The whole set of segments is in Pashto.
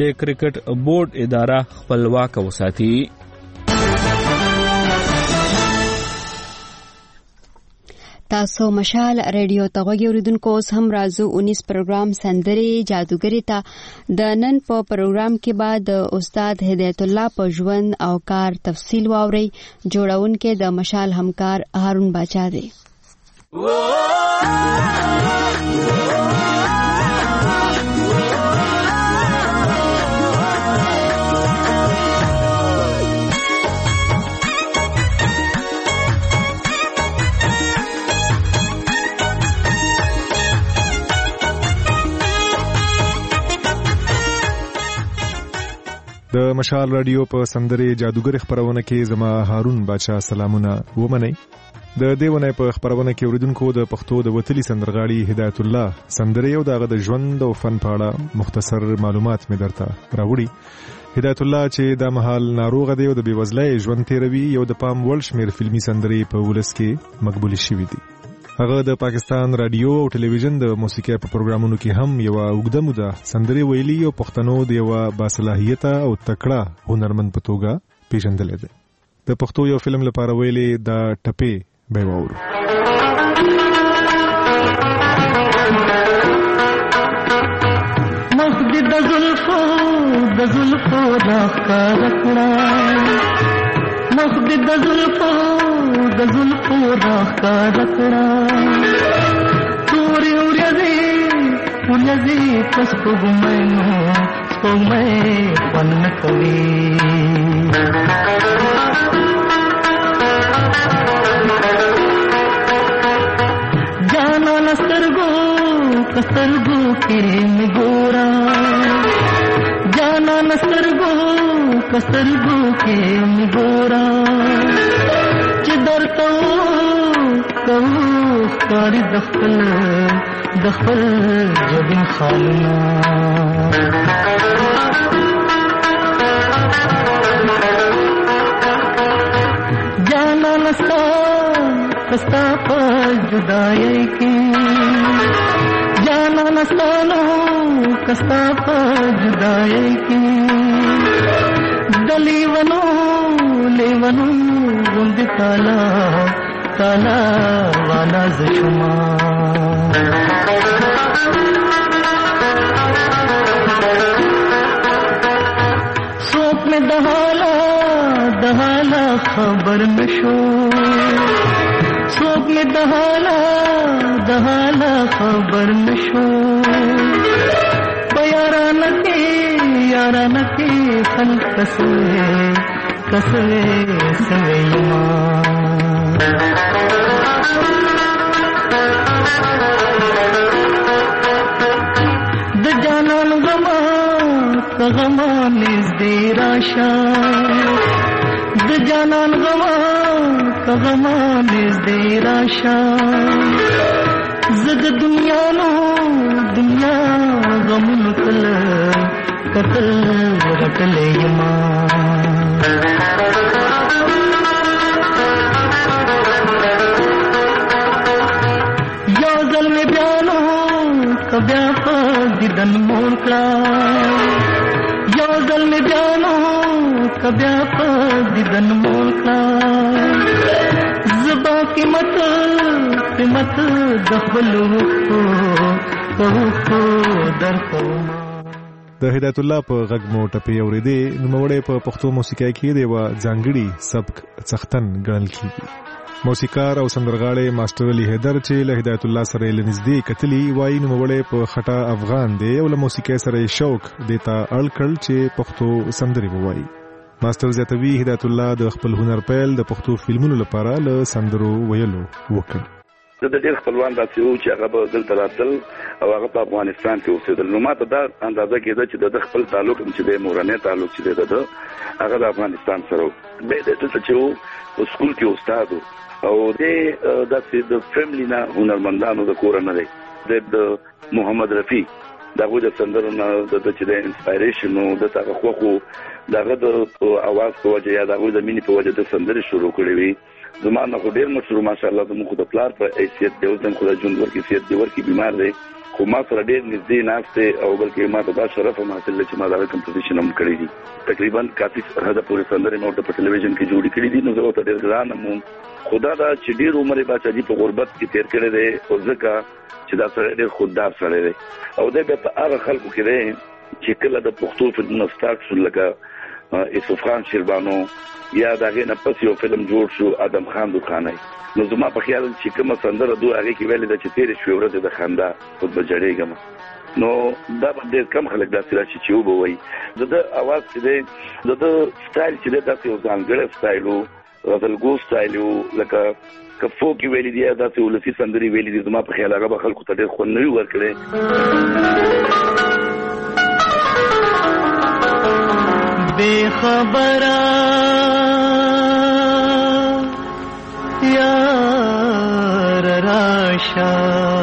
چې کرکټ بورډ اداره خپلواک وساتي. تاسو مشال ریډیو ته غوږی اوریدونکو، اوس هم راځو 19 پروګرام سندري جادوګری ته. د نن په پروګرام کې بعد استاد هدایت الله په ژوند او کار تفصیل واوري. جوړونکو د مشال همکار هارون باچا دی. د مشال رادیو په سندري جادوګر خبرونه کې زما هارون باچا سلامونه ومنئ. د دیونه په خبرونه کې اوریدونکو د پښتو د وتلی سندرغاړي هدایت الله سندري او دغه د ژوند او فن په اړه مختصر معلومات مې درته راوړي. هدایت الله چې د مهال ناروغ دی او د بیوزلۍ ژوند تیروي، یو د پام وړ شمیر فلمي سندري په ولس کې مقبول شوي دي. هغه د پاکستان رادیو او ټلویزیون د موسیقي په پروګرامونو کې هم یو اوږده موده سندري ویلي او پښتنو د یو باصلاحیت او تکړه هنرمند په توګه پیژندل دي. د پښتو یو فلم لپاره ویلي دا ټپې به وورو. مخد د زلفو راخار کړه، مخد د زلفو راخار کړه، تورې ورځې پس په ګمینو سپوږمۍ خوند کوي. جانا سترګو کې مې ګورا، جانا سترګو کې مې ګورا، چې درته کوو ښکاري د خپل جبین خالونه. جانا نستا په جدایۍ کې، جانا نستانو کستا په جدایۍ کې، د لیونو غوندې کالا والا ز شما. څوک مې د حالا خبر نشو، څوک مې د حالا خبر نشو، په یارانه کې خلک کسوي سویما. د جانان غما نږدې راشه، د جانان غما نږدې راشه، زه د دنیا غمونو کتل رټلې یما. یو ځل مې بیانو کبیا په دیدن مور کړه، یو ځل مې بیانو کبیا په دیدن مور کړه، زبا قیمت د خپلو در کوم. د هدایت الله په غږ مو ټپې اورېدې. نوموړی په پښتو موسیقۍ کې د یوه ځانګړي سبک څښتن ګڼل کېږي. موسیقار او سندرغاړی ماسټر علي حیدر چې له هدایت الله سره یې له نږدې کتلي وایي نوموړی په خټه افغان دی او له موسیقۍ سره یې شوق دې ته اړ کړ چې پښتو سندرې ووایي. ماسټر زیاتوي هدایت الله د خپل هنر پیل د پښتو فلمونو لپاره له سندرو ویلو وکړ. د ډېر خپلوان داسې وو چې هغه به دلته راتل او هغه په افغانستان کې اوسېدل. نو ما ته دا اندازه کېده چې د خپل تعلق چې د مورنۍ تعلق چې دی هغه د افغانستان سره و. بیا دلته چې و په سکول کې استاد او داسې د فیملی نه هنرمندانو د کوره نه دی. د محمد رفیع دغه د سندرو نه چې د انسپایریشن او د هغه خوښو دغه د اواز په وجه یا دغه د مینې په وجه د سندرې شروع کړې وي. زما نه خو ډېر مشهور ماشاءالله زموږ د پلار په حیثیت دی، اوس هم خدای ژوند ورکړي صحت دې ورکړي، بیمار دی خو ما سره ډېر نږدې ناسته او بلکې ما ته دا شرف هم حاصل چې ما دا کمپوزیشن هم کړی دي. تقریبا کافي حد پورې سندرې مو په ټلویزیون کې جوړې کړې دي. نو زه ته ډېر ګران یم. خدا دا چې ډېر عمر باچا په غربت کې تیر کړی دی او ځکه چې دا سره ډېر خوددار سره دی او دا به په هغه خلکو کې دی چې کله د پښتو فلمونو سٹارټ شو لکه یوسف خان شیربانو یا دغه نه پس یو فلم جوړ شو ادم خان دوخانه. نو زما په خیال چې کومه سندره دوه هغه کې ویل د چې تیر شو ورځ د خندا خود بجړېګم. نو دا ډېر کم خلک داسې راشي چې وبوي د اواز چې دی د سټایل چې دی داسې یو ځانګړی سټایل وو غزلګو سټایل وو لکه کفو کې ویلي دي داسې ولسي سندرې ویلي دي. زما په خیال هغه به خلکو ته ډېر خوند نه وي ورکړی. بے خبرا یار راشا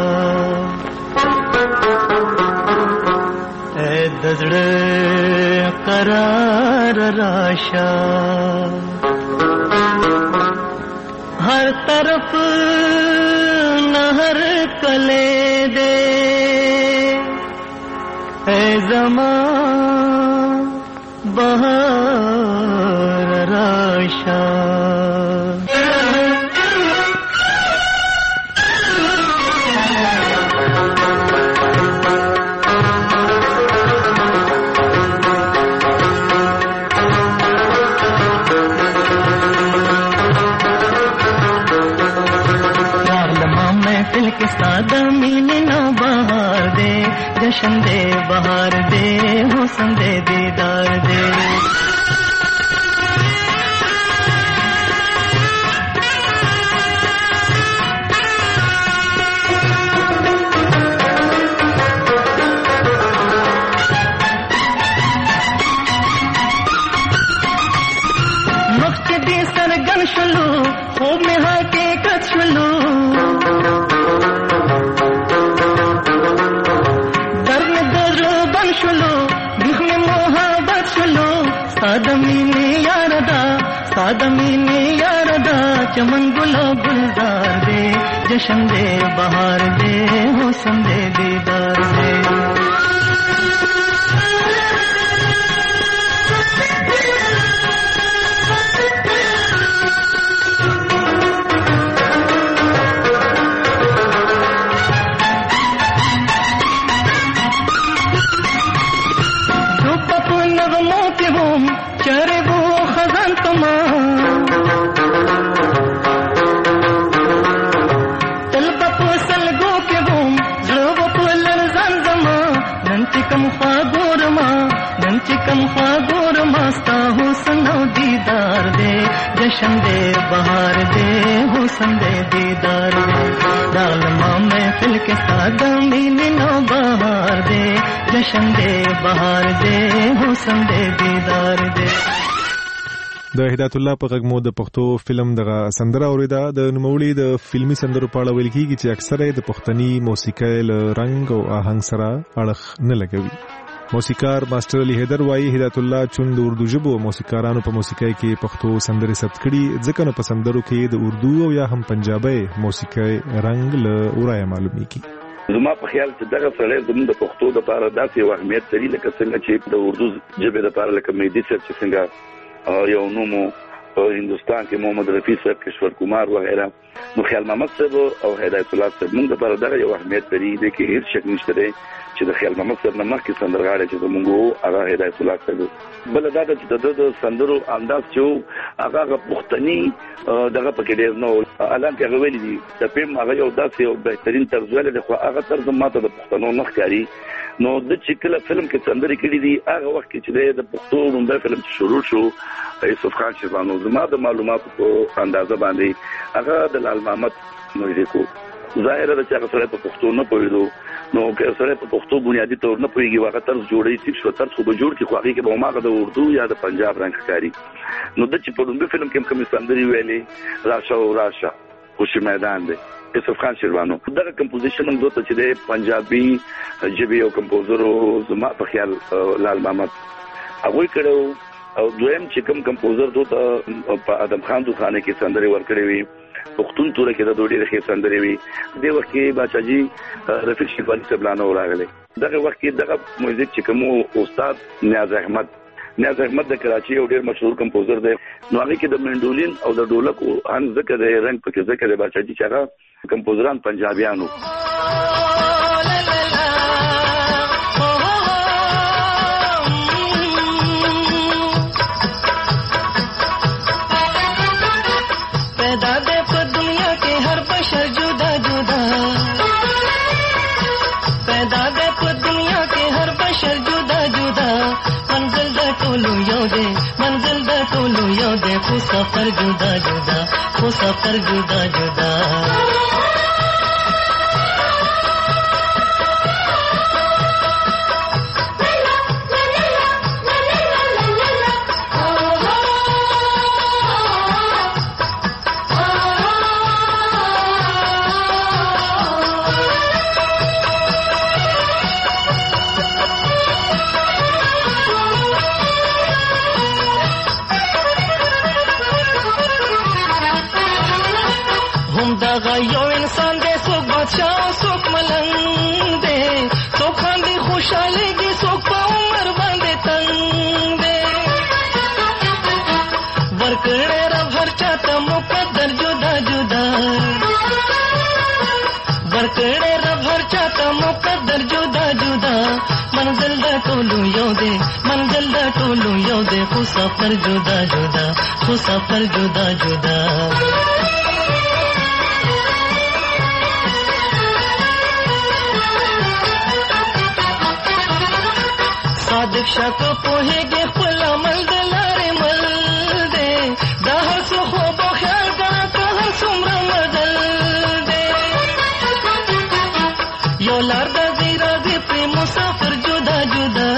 اے دزړه قرار راشا ہر طرف نہر کلے دے اے زمان بہار راشا سادہ مینا بہار دے جشن دے بہار دے حسن دے دیدار دے مقصدی سرگن شلو خوب میں حقیقت شلو सादमी यारदा चमन गुलो गुलजार दे जशन दे बहार दे हुस्न दे दीदार दे धूप नगमों के वो चरे वो खजान तुमा कम ख्वाबोर मस्ता हुस्न दीदार दे जशन दे बहार दे हुस्न दे दीदार दे दालमा महफिल के सादा मीने नो बहार दे जशन दे बहार दे हुस्न दे दीदार दे. د هدایت الله په غږ مو د پښتو فلم دغه سندره اوریدا. د نوموړي د فلمي سندرو په اړه ویل کیږي چې اکثره د پښتني موسیقۍ له رنګ او آهنګ سره اړخ نه لګوي. موسیقار ماستر علي حیدر وایي هدایت الله چون د اردو ژبو موسیقارانو په موسیقۍ کې پښتو سندرې ثبت کړي ځکه نو په سندرو کې د اردو او یا هم پنجابي موسیقۍ رنګ له اورای معلومیږي. زما په خیال چې دغه سره زموږ د پښتو لپاره داسې یو اهمیت لري لکه څنګه چې د اردو ژبې لپاره لکه مهدي صاحب چې څنګه یو نومو هندوستان کې محمد رفیع صاحب کشور کمار وغیرہ نو خیال محمد صاحب او هدایت الله صاحب موږ لپاره دغه یو اهمیت لري د کې هیڅ شک نشته دی چې د خیال محمد صاحب نمخ کې سندرغاړي چې موږ هغه هدایت الله صاحب بل دا چې د سندرو انداز چې هغه پښتني دغه پکې ډیر نو اعلان کې غوېلې دي د پم هغه یو داسې یو بهترین طرز ولې د خو هغه طرز ماته د پښتنو نخ کاری نو د چې کله فلم کې سندري کړې دي هغه وخت کې چې د پښتو نومده فلم شروع شو یوسف خان شیربانو زما د معلوماتو په اندازه باندې هغه د لال محمد نوې کو ظاهر ده چې هغه سره په پښتو نه پوهیدو نو که سره په پښتو بنیادی تور نه پوهیږي هغه طرز جوړي چې څو طرز خو به جوړ کی خو هغه کې به ماغه د اردو یا د پنجاب رنګ ښکاری نو د چې په لومبي فلم کې کوم سندري ویلي راشه خوشی میدان دی یوسف خان شیربانو دغه کمپوزیشن هم دوته چې د پنجابي جبي او کمپوزر زما په خیال لال محمد هغه کړو او دویم چې کوم کمپوزر دوته په ادم خان دوخانه کې سندري ورکړې وي پښتون توره کې د ډېر ښه سندري وي د وخت کې بچاجي رفیق شیبانی سبلانو راغله دغه وخت کې دغه موزیک چې کوم استاد نیاز احمد د کراچي یو ډېر مشهور کمپوزر دی نو هغه کې د منډولین او د ډولک ان ذکر د رنگ په ذکر د بچاجي چې هغه کمپوزران پنجابیانو सफर जुदा जुदा वो सफर जुदा जुदा यो इंसान दे सुख बादशाह सुख मलंग दे सुख खांदी खुशहाली की सुख पा उमर बांधे तंग दे वर्कड़े रब हर चाहता मुकद्दर जुदा जुदा वर्कड़े रब हर चाहता मुकद्दर जुदा जुदा मंजिल दा टोलू यो दे मंजिल दा टोलू यो दे सफर जुदा जुदा सफर जुदा जुदा दीक्षा को पोहेगे खुला मल दलारे मल दे दहर सो हो बख्याल का कहर सुमरा मदल दे यो लारदा जीरा जी प्रेम मुसाफिर जुदा जुदा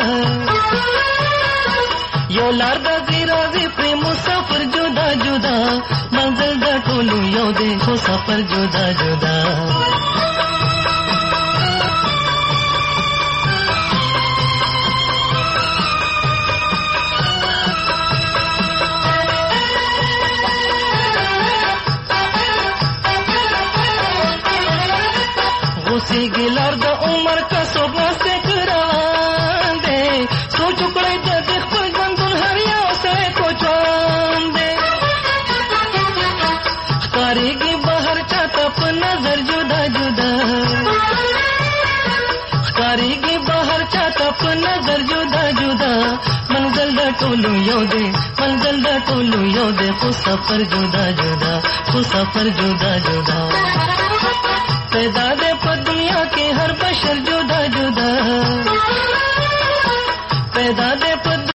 यो लारदा जीरा जी प्रेम मुसाफिर जुदा जुदा मंजिल दा टोलू यो दे सफर जुदा जुदा गिलार द उमर का सोबा से करान दे सो टुकड़े जद खुद बंदुल हरिया से को चांद दे करेगी बाहर चाहता पर नजर जुदा जुदा करेगी बाहर चाहता पर नजर जुदा जुदा मंजिल द टोलू यो दे मंजिल द टोलू यो दे सफर जुदा जुदा सफर जुदा जुदा पैदा दे पर दुनिया के हर बशर जुदा जुदा पैदा दे